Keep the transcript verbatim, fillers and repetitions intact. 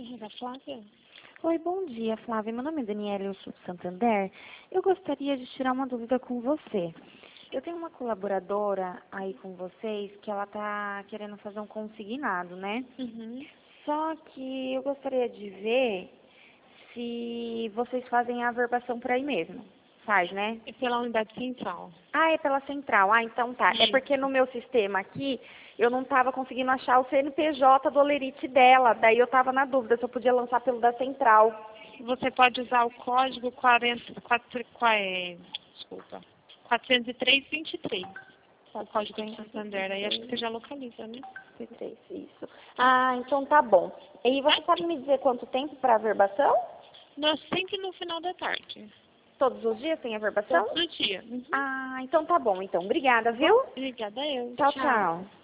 Da Flávia? Oi, bom dia, Flávia. Meu nome é Daniela, eu sou do Santander. Eu gostaria de tirar uma dúvida com você. Eu tenho uma colaboradora aí com vocês que ela tá querendo fazer um consignado, né? Uhum. Só que eu gostaria de ver se vocês fazem a averbação por aí mesmo. Faz, né? É pela unidade central. Ah, é pela central. Ah, então tá. É Isso. porque no meu sistema aqui, eu não estava conseguindo achar o C N P J do Olerite dela. Daí eu estava na dúvida se eu podia lançar pelo da central. Você pode usar o código quarenta, quatro, qua- é, desculpa, quatrocentos e três, vinte e três. O código de Santander. Aí acho que você já localiza, né? Isso. Ah, então tá bom. E você sabe me dizer quanto tempo para averbação? Nós sempre no final da tarde. Todos os dias tem averbação? Todos os dias. Uhum. Ah, então tá bom. Então, obrigada, viu? Obrigada eu. Tchau, tchau.